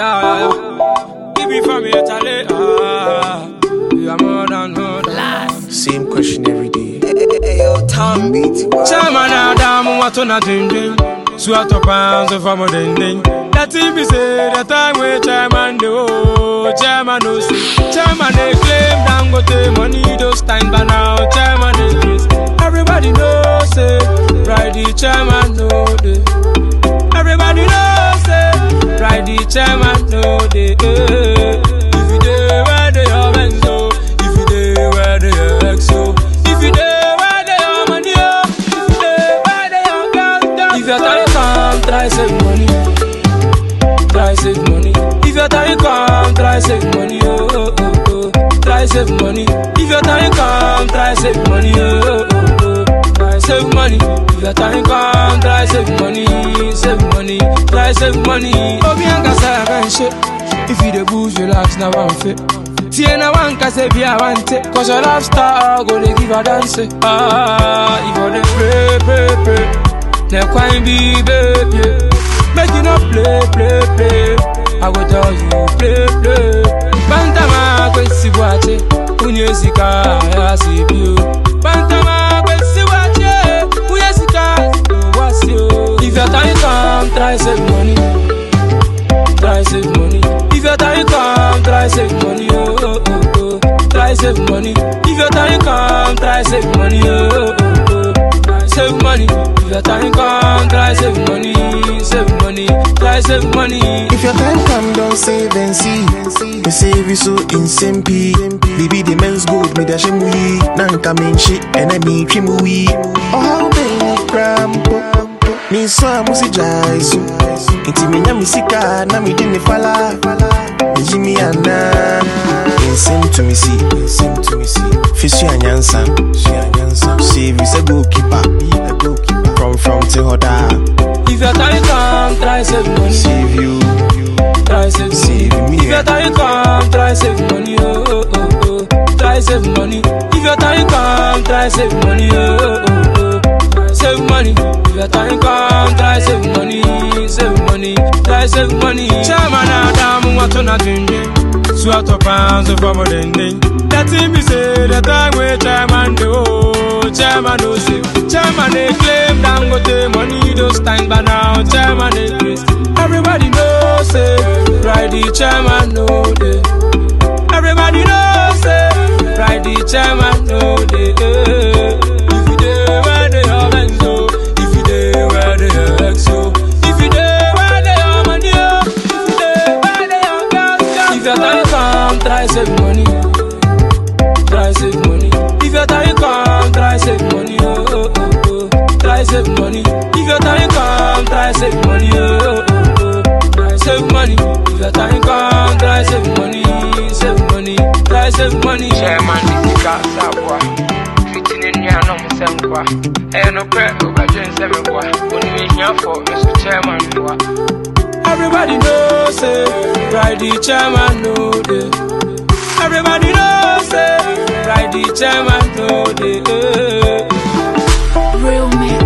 yeah. Give me from here, Charlie. You are more than Same question every day. Hey, yo, Tom beat. Chairman, Adam, what on a ding. Swat up pounds of a ding. That TV say the time where chairman do. Chairman no see. Chairman they claim Dangote money those times, but now chairman is this. Everybody knows say, right the chairman know they. Everybody knows say, right the chairman know they. If you dey where they are benzo, if you dey where they are exo, if you dey where they are money, if you dey where they are girls. If your time come, try save money. Try save money. If your time come, try save money. Oh, oh, oh. Try save money. If your time come, try save money. Oh, oh, oh. Try save money. If your time come, try save money. Save money. Try save money. Obi anga say shit. If you dey boost, relax, now one fit. See na one can say be I want it. Cause your love star go dey give a dance. If you dey pray. Now quite be baby. Make you not play. I will tell you, play. Bantama, kwesi wache, unyesika, yasibio. Bantama, kwesi wache, unyesika, wasio. If your time come, try save money. Try save money. If your time come, try save money. Oh, oh, oh, oh. Try save money. If your time come, try save money. Oh, oh, oh. Save money. If your time come, try save money. Save money, try save money. If your time come, don't save and see. Me save you so insane P. Baby the men's good, me da shemui. Nanka men shit, and I need chimui. Oh how many crampo. Me so amusi jaisu. Inti me nyami sika, na mi dini fala. Me jimi ana. Insane to me see. Fish you anyansa. Save you say goalkeeper. From till hoda. If your time come, try save money. Save you. Try save me. If your time come, try save money. Oh, oh, oh, oh. Try save money. If your time come, try save money. Oh, oh, oh, oh. Save money. If your time come, try save money. Save money. Try save money. Chairman Adam, what on a ding. Swat up pounds of a ding. That TV say the time where chairman do. Chairman no see. Chairman they claim Dangote money those times, but now chairman is this. Everybody knows say, right the chairman know they. Everybody knows say, right the chairman know they. If you dey where they are benzo, if you dey where they are exo, if you dey where they are money, if you dey where they are girls. If your time come, try save money. Try save money. If your time come, try save money. Oh, oh, oh, oh. Try save money. If your time come, try save money. Oh, oh, oh. Try save money. If your time come, try save money. Save money. Try save money. Chairman, this is Gasabwa. Fitting in your no Semqua. And no prayer over Jen Semqua. When we here for Mr. Chairman. Everybody knows say, right the chairman know they. Everybody knows say, right the chairman know they. Real mix.